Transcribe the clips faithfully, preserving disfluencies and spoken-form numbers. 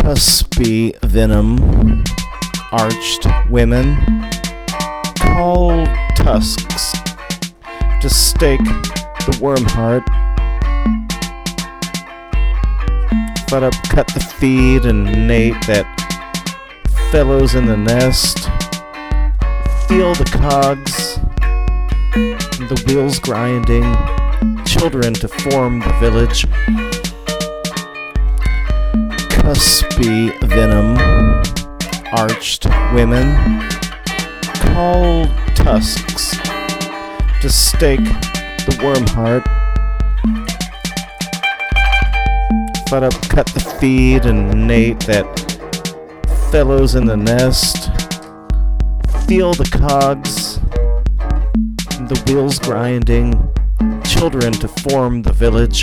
Cuspy venom, arched women, cold tusks to stake the worm heart. Fed up, cut the feed and Nate that fellows in the nest. Feel the cogs, the wheels grinding, children to form the village. Cuspy venom, arched women, cold tusks to stake the worm heart. Fed up, cut the feed and Nate that fellows in the nest. Feel the cogs, the wheels grinding, children to form the village.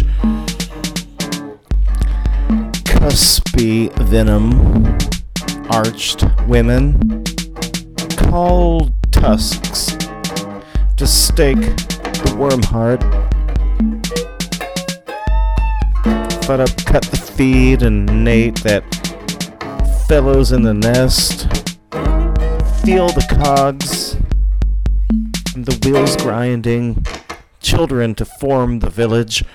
Cuspy venom, arched women, cold tusks to stake the worm heart. Fed up, cut the feed and Nate that fellows in the nest. Feel the cogs, the wheels grinding, children to form the village.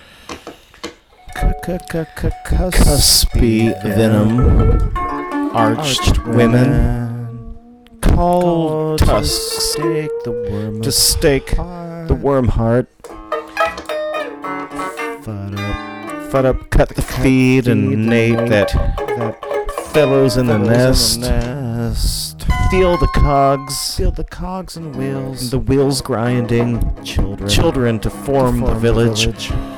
Cuspy venom, arched women, cold tusks to stake the worm heart. Fed up, cut the feed and Nate that fellows in the nest. Feel the cogs, feel the cogs and wheels, the wheels grinding, children, children to form, to form the village. The village.